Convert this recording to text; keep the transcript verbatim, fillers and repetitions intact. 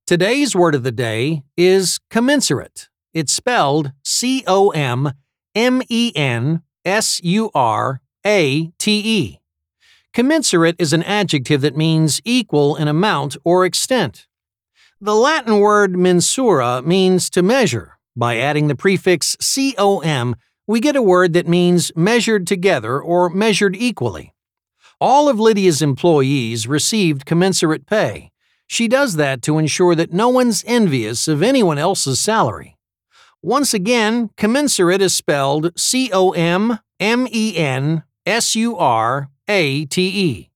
Today's word of the day is commensurate. It's spelled C O M M E N S U R A T E. Commensurate is an adjective that means equal in amount or extent. The Latin word mensura means to measure. By adding the prefix com, we get a word that means measured together or measured equally. All of Lydia's employees received commensurate pay. She does that to ensure that no one's envious of anyone else's salary. Once again, commensurate is spelled C O M M E N S U R A T E.